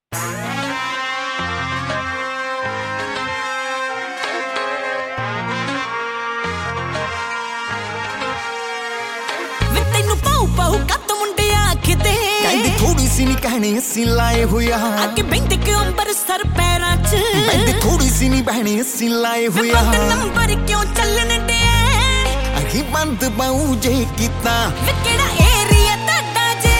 थोड़ी सी नी कहनी असी लाए हुआ आगे बेंद के अंबर सर पैरां च बेंद थोड़ी सी नी बहनी असी लाए हुआ नंबर क्यों चलन दे अही बंद बाऊ जे कीता विकेड़ा एरिया ताड़ा जे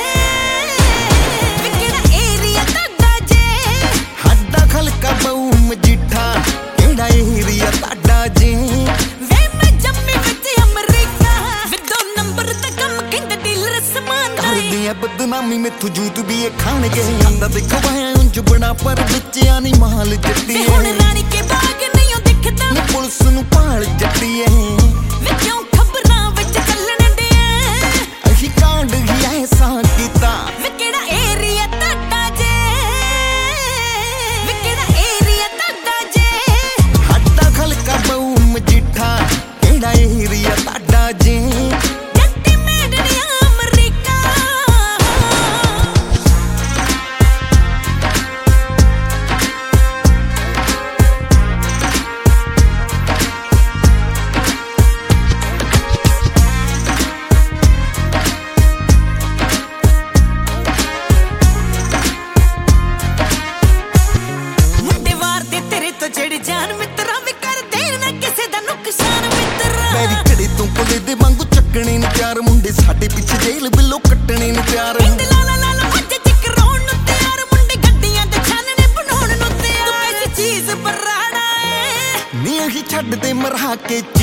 विकेड़ा एरिया ताड़ा जे हड्डा खलका बाऊ मजिठा केड़ा एरिया ताड़ा जे वे मैं जम्मी विच अमरीका विदो नंबर दा कम किंद डीलर समान दिया बदनामी में तू जूत भी ये खान के अंदा देखो भाया उंज बड़ा पर बच्चियां नी माल जट्टी है हुण रानी के बाग नहीं दिखदा नी पुलिस नु पाल जट्टी है वे क्यों खबरां विच चलन दे अही कांड ही ऐसा कीता विकेड़ा एरिया ताड़ा जे विकेड़ा एरिया ताड़ा जे हड्डा खलका बाऊ मजिठा केड़ा एरिया ताड़ा जे जेड़ी जान मित्रा भी कर देना किसे दा नुकसान मित्रा मेरी कड़ी तू कोले दे वांगू चक्कने नु प्यार मुंडे साडे पीछे जेल बिलो कट्टने नु प्यार लाला लाला मज्जे चिक रोण नु तैयार मुंडे गड्डियां ते छानने बनाउण नु तैयार तू कैसी चीज बराड़ा है नी अही छड्ड दे मरा के